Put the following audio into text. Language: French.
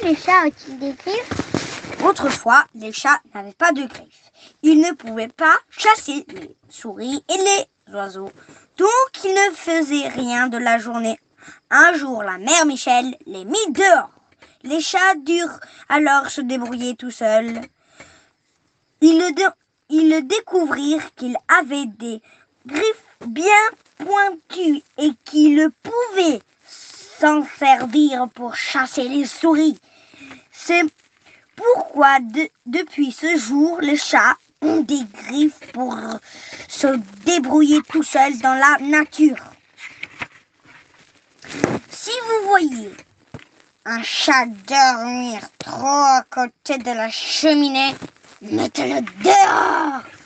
les chats ont-ils des griffes? Autrefois, les chats n'avaient pas de griffes. Ils ne pouvaient pas chasser les souris et les oiseaux. Donc, ils ne faisaient rien de la journée. Un jour, la mère Michel les mit dehors. Les chats durent alors se débrouiller tout seuls. Ils découvrirent qu'ils avaient des griffes bien pointues et qu'ils pouvaient s'en servir pour chasser les souris. C'est pourquoi depuis ce jour, les chats ont des griffes pour se débrouiller tout seuls dans la nature. Si vous voyez un chat dormir trop à côté de la cheminée, mettez-le dehors.